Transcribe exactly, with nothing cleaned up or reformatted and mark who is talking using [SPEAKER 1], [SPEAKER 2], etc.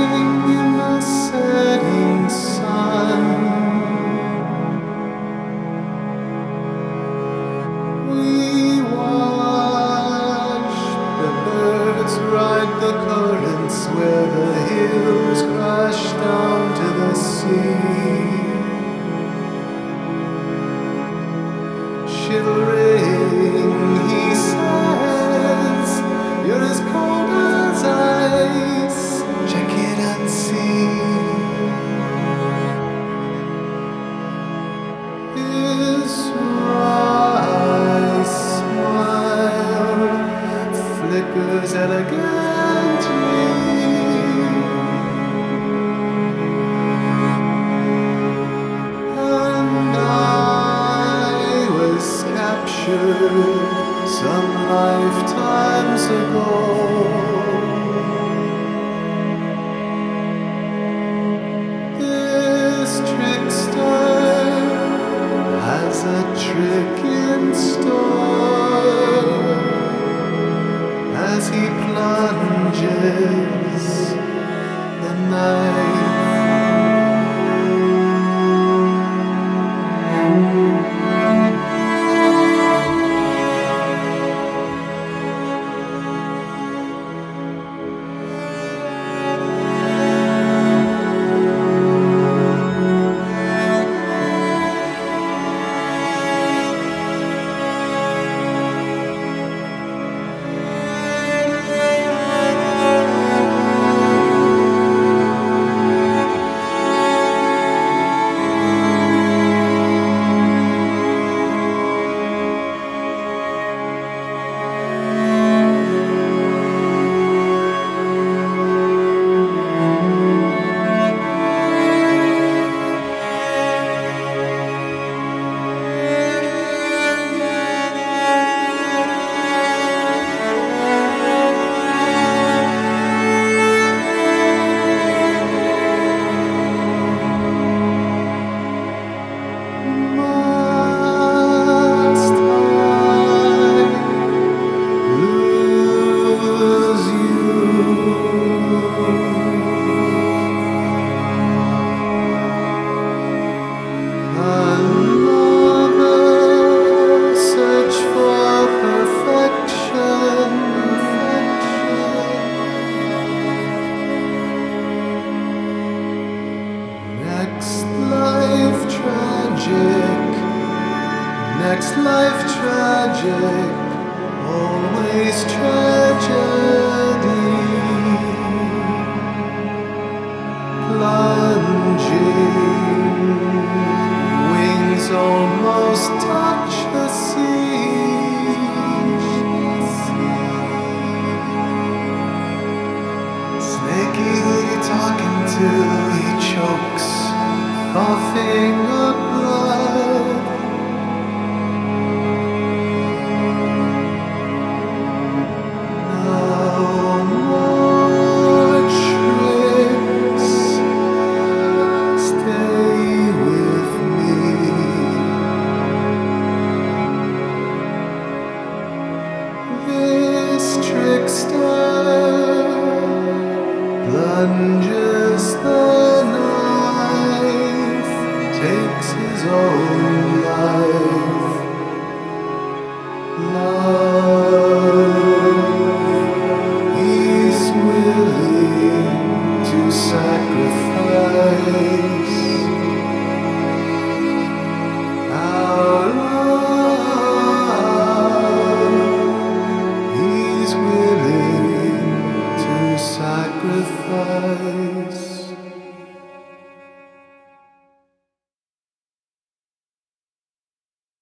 [SPEAKER 1] in the setting sun. We watch the birds ride the currents where the hills crash down to the sea. Shivering, he says, you're as cold as ice. Check it and see. His wry smile flickers elegantly, and I was captured some lifetimes ago. This trickster has a trick in store as he plunges the knife. Next life tragic, always tragedy. Plunging, wings almost touch the sea. Snakey, who you talking to? He chokes, coughing